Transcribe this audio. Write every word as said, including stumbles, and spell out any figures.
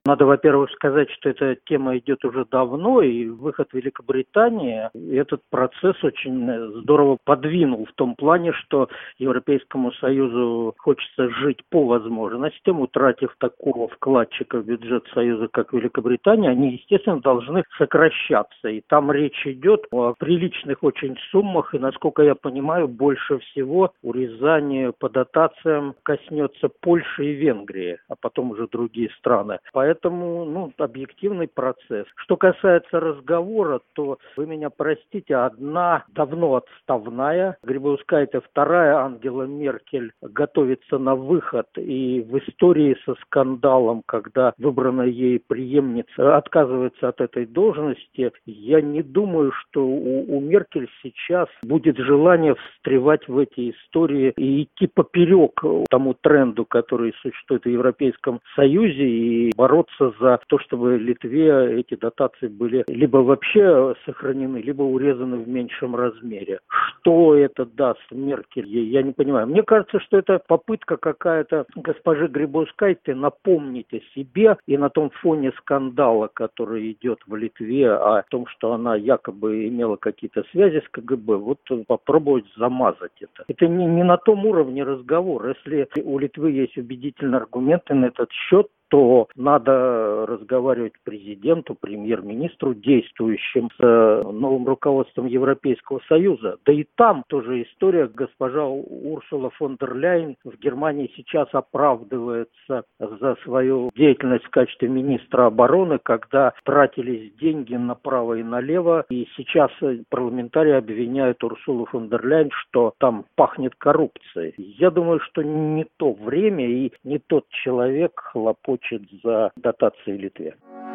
Надо, во-первых, сказать, что эта тема идет уже давно, и выход Великобритании этот процесс очень здорово подвинул в том плане, что Европейскому Союзу хочется жить по возможностям, утратив такого вкладчика в бюджет Союза, как Великобритания, они, естественно, должны сокращаться. И там речь идет о приличных очень суммах, и, насколько я понимаю, больше всего урезание по дотациям коснется Польши и Венгрии, а потом уже другие страны. Поэтому, ну, объективный процесс. Что касается разговора, то вы меня простите, одна давно отставная Грибаускайте, вторая Ангела Меркель готовится на выход, и в истории со скандалом, когда выбранная ей преемница отказывается от этой должности, я не думаю, что у, у Меркель сейчас будет желание встревать в эти истории и идти поперек тому тренду, который существует в Европейском Союзе, и бороться за то, чтобы Литве эти дотации были либо вообще сохранены, либо урезаны в меньшем размере. Что это даст Меркель, я не понимаю. Мне кажется, что это попытка какая-то госпожи Грибаускайте напомнить о себе и на том фоне скандала, который идет в Литве, о том, что она якобы имела какие-то связи с КГБ, вот попробовать замазать это. Это не, не на том уровне разговор. Если у Литвы есть убедительные аргументы на этот счет, то надо разговаривать президенту, премьер-министру, действующим с новым руководством Европейского Союза. Да и там тоже история. Госпожа Урсула фон дер Ляйен в Германии сейчас оправдывается за свою деятельность в качестве министра обороны, когда тратились деньги направо и налево. И сейчас парламентарии обвиняют Урсулу фон дер Ляйен, что там пахнет коррупцией. Я думаю, что не то время и не тот человек хлопочет за дотации Литве.